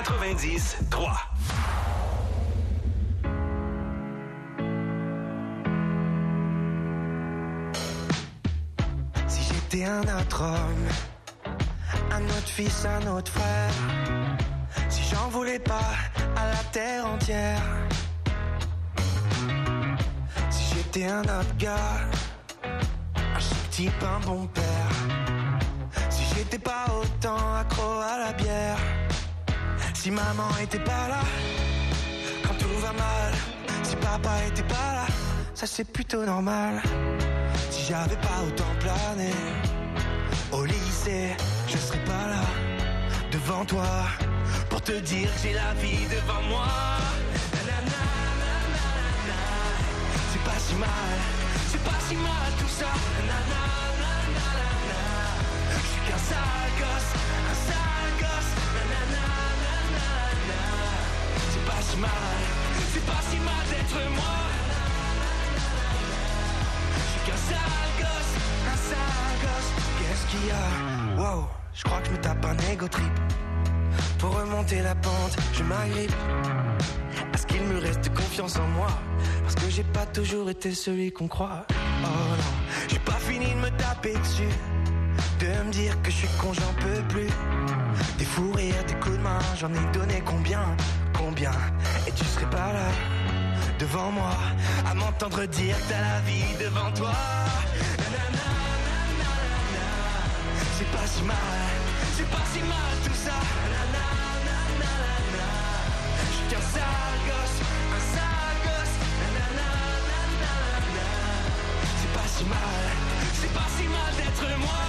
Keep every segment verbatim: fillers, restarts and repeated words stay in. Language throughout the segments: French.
quatre-vingt-dix trois. Si j'étais un autre homme, un autre fils, un autre frère, si j'en voulais pas à la terre entière, si j'étais un autre gars, un chic type, un bon père, si j'étais pas autant accro à la bière, si maman était pas là quand tout va mal, si papa était pas là, ça c'est plutôt normal. Si j'avais pas autant plané au lycée, je serais pas là devant toi pour te dire que j'ai la vie devant moi. Nanana, nanana, c'est pas si mal, c'est pas si mal tout ça. Nanana, nanana, je suis qu'un sale gosse, un sale gosse. Nanana, nanana, c'est pas si mal, c'est pas si mal d'être moi. Qu'un sale gosse, un sale gosse. Qu'est-ce qu'il y a? Wow, je crois que je me tape un ego trip. Pour remonter la pente, je m'agrippe à ce qu'il me reste confiance en moi, parce que j'ai pas toujours été celui qu'on croit. Oh non, j'ai pas fini de me taper dessus, de me dire que je suis con, j'en peux plus. Des fous rires, des coups de main, j'en ai donné combien, combien. Et tu serais pas là devant moi à m'entendre dire que t'as la vie devant toi. Nanana, nanana, c'est pas si mal, c'est pas si mal tout ça. Nanana, nanana, je suis qu'un sale gosse, un sale gosse. Nanana, nanana, c'est pas si mal, c'est pas si mal d'être moi.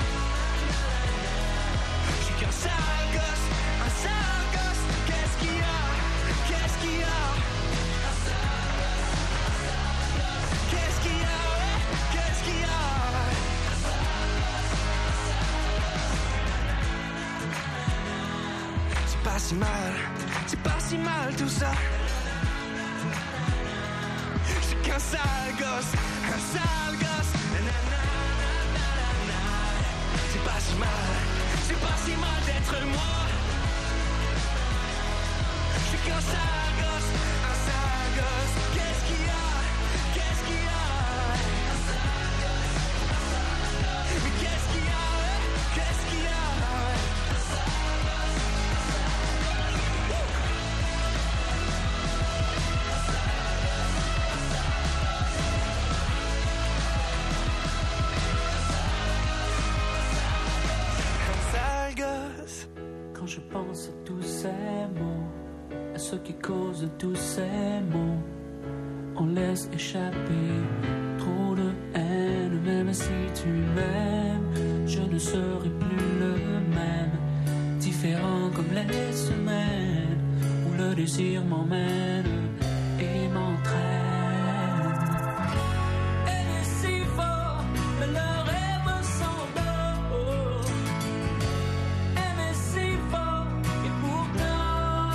Je suis qu'un sale gosse, un sale gosse. Qu'est-ce qu'il y a? Qu'est-ce qu'il y a? Qu'est-ce qu'il y a, ouais? Qu'est-ce qu'il y a? C'est pas si mal, c'est pas si mal tout ça. Je suis qu'un sale gosse, un sale gosse. Nanana, nanana. C'est pas si mal, c'est pas si mal d'être moi. Je suis qu'un sale gosse, un sale gosse. Qu'est-ce qu'il y a? Qu'est-ce qu'il y a? Mais qu'est-ce qu'il y a? Qu'est-ce qu'il y a? Un sale gosse. Quand je pense à tous ces mots, à ceux qui causent tous ces mots, on laisse échapper trop de haine. Même si tu m'aimes, je ne serai plus le même. Différent comme les semaines où le désir m'emmène et m'entraîne. Elle est si fort, mais le rêve s'endort. Elle est si fort, et pourtant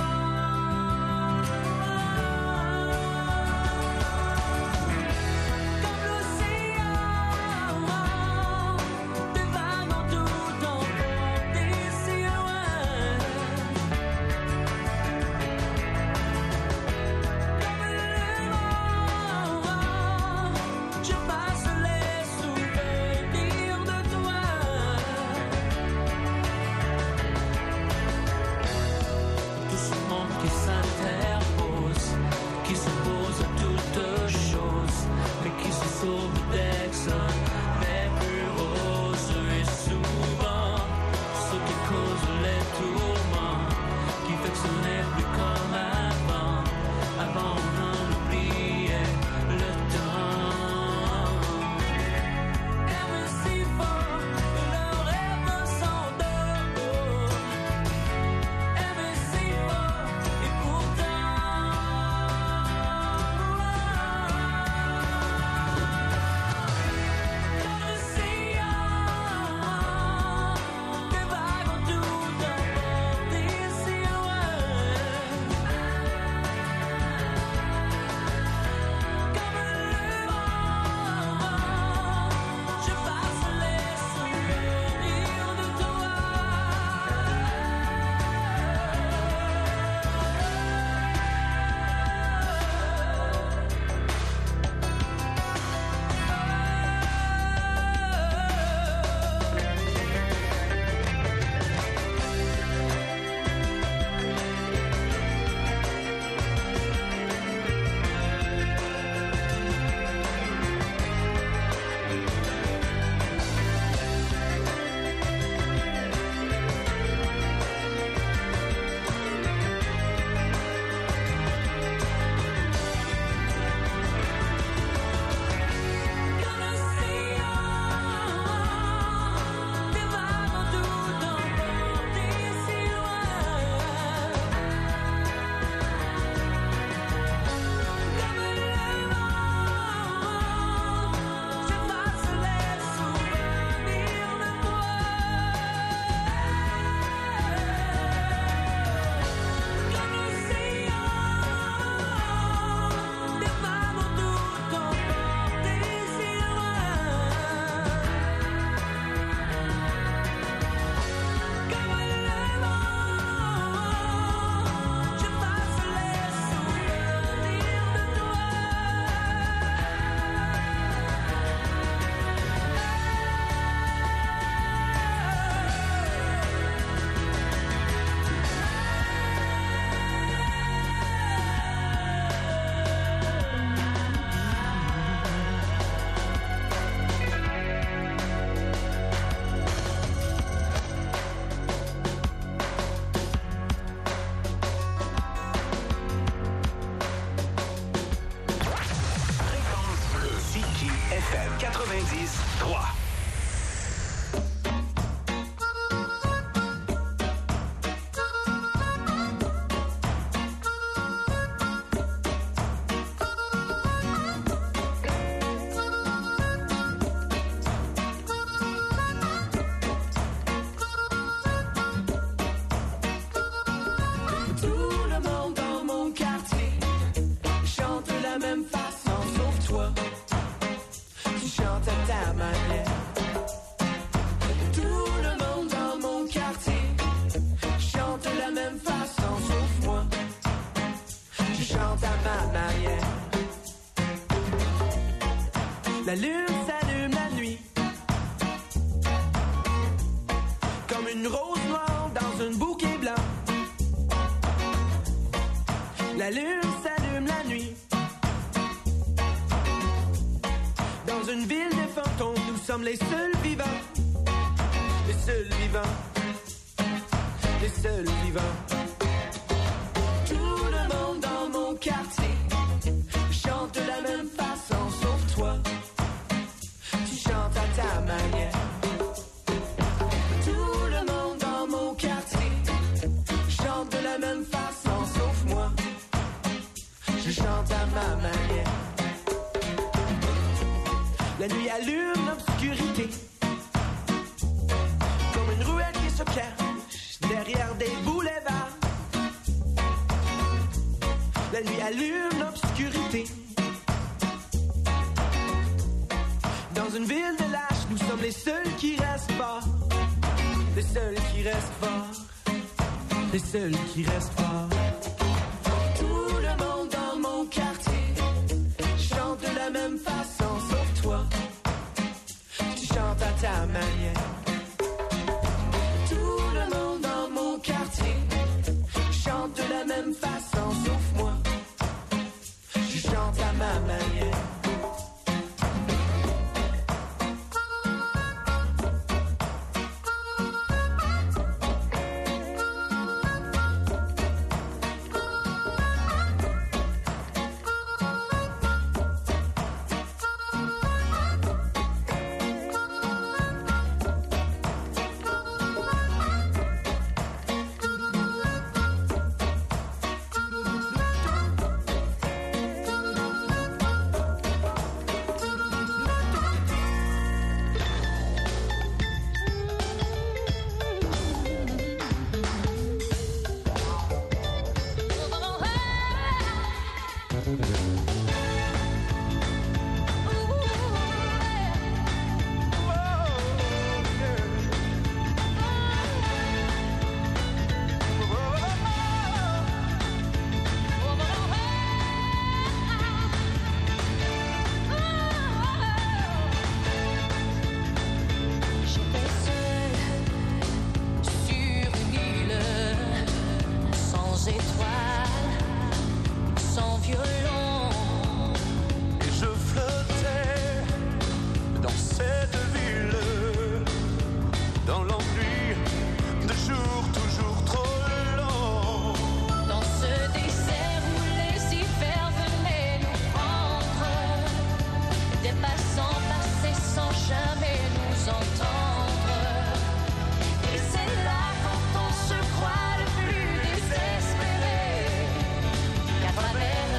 comme l'océan, des vagues en tout emportées si loin. trois. La lune s'allume la nuit, comme une rose noire dans un bouquet blanc. La lune s'allume la nuit, dans une ville de fantômes, nous sommes les seuls vivants, les seuls vivants, les seuls vivants. Tout le monde dans mon quartier chante de la même façon, sauf toi. Chante à ta manière. Tout le monde dans mon quartier chante de la même façon, sauf moi. Je chante à ma manière. La nuit allume l'obscurité, comme une ruelle qui se cache derrière des boulevards. La nuit allume l'obscurité. Dans une ville de lâches, nous sommes les seuls qui restent forts. Les seuls qui restent forts. Les seuls qui restent forts. Tout le monde dans mon quartier chante de la même façon, sauf toi. Tu chantes à ta manière. Tout le monde dans mon quartier chante de la même façon, sauf moi. Je chante à ma manière.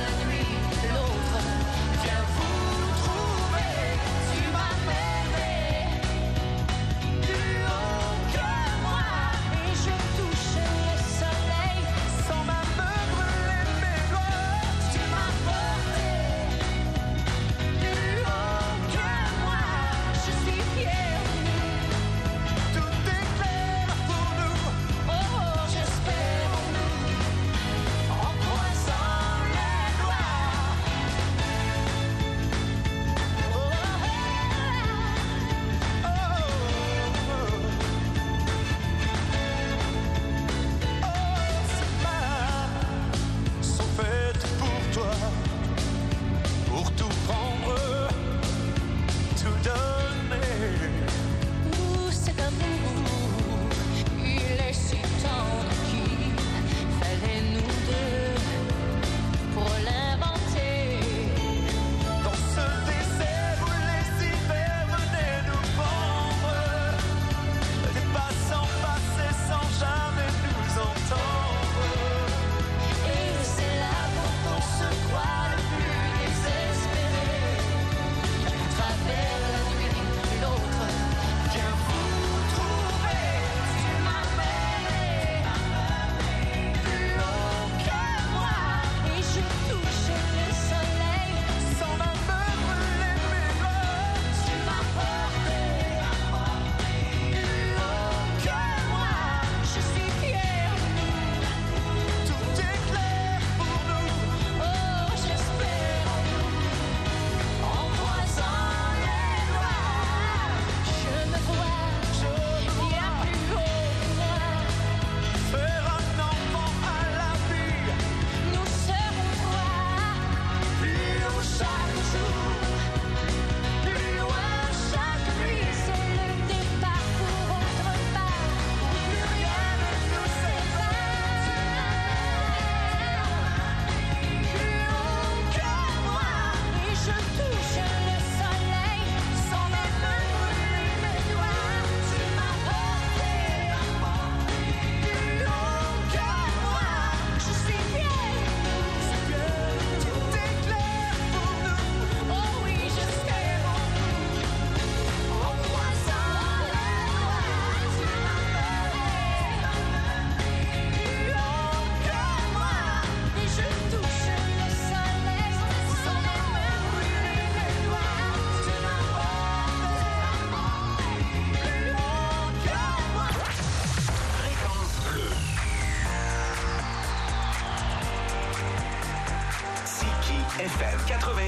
Trouver, tu m'as rêvé.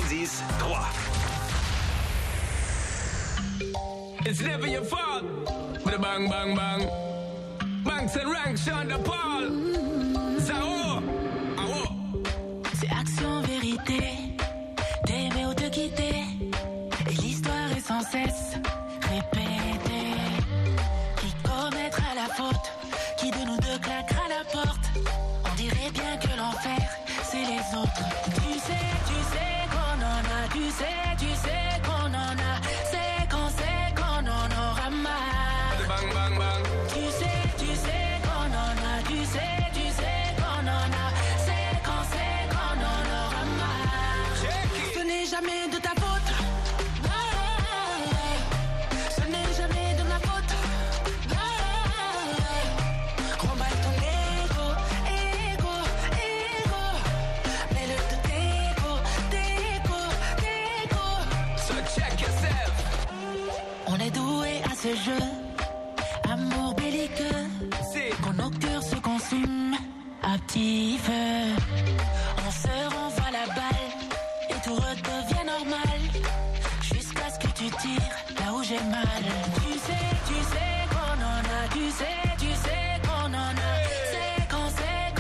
dix trois. It's never your fault. With a bang, bang, bang. Banks and ranks, Sean de Paul. Zao. Awo. C'est action, vérité. T'aimer ou te quitter. Et l'histoire est sans cesse répétée. Qui commettra la faute? Qui de nous deux claquera la porte? On dirait bien que l'enfer, c'est les autres. Tu sais, tu sais qu'on en a. Tu sais, tu sais qu'on en a. C'est qu'on sait qu'on en aura marre. Bang, bang, bang. Tu sais, tu sais qu'on en a. Tu sais, tu sais qu'on en a. C'est qu'on sait qu'on en aura marre. Ce n'est jamais de ta faute. Ce n'est jamais de ma faute. Remballe ton ego, ego, ego. Mets-le de t'ego, t'ego, t'ego. So check yourself. On est doué à ce jeu, amour belliqueux. C'est Quand nos cœurs se consument à petit feu. On se renvoie la balle et tout redevient normal. Jusqu'à ce que tu tires là où j'ai mal. Tu